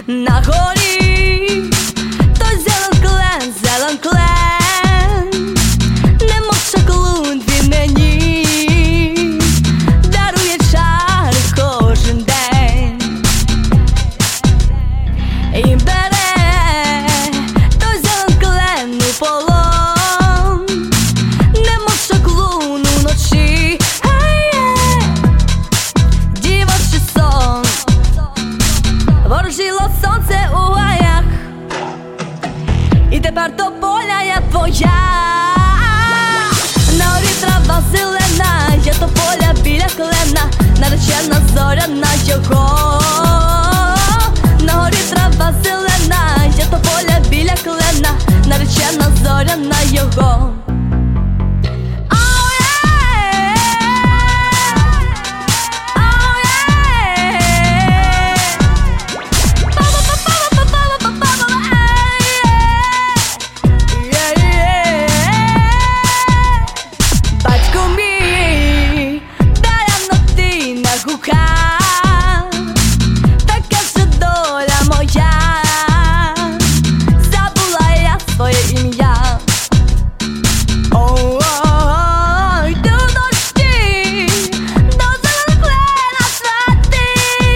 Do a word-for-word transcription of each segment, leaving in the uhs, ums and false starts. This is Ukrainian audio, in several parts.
на горі, той зелен клен, зелен клен, немов шаклун він мені дарує чари кожен день. І бере той зелен клен у полон, немов шаклун уночі, дівочий сон. Ворожіло сонце у гаях, і тепер до поля я твоя. На горі трава зелена, я до поля біля клена, наречена зоряна його. На горі трава зелена, я до поля біля клена, наречена зоряна його. Така ж доля моя, забула я своє ім'я. Ой, до дощі, до зеленого клена свати,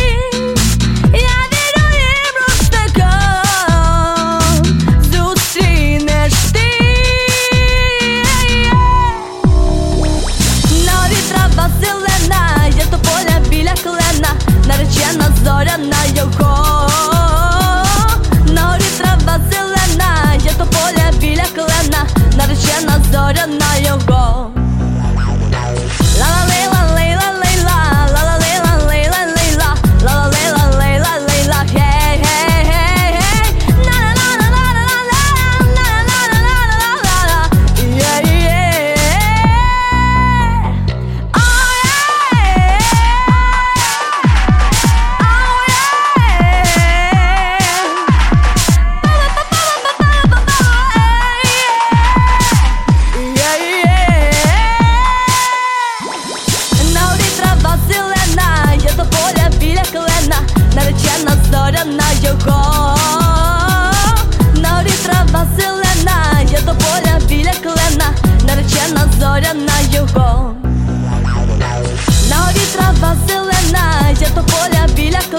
я вірю їм рушником, зустрінеш ти. На горі трава зелена, я до поля біля клена, наречена зоряна його. На горі трава зелена, я до поля біля клена, наречена зоряна його. Наречена зоряна його. На горі трава зелена, я до поля біля клена, наречена зоряна його. На горі трава зелена, я до поля біля клена.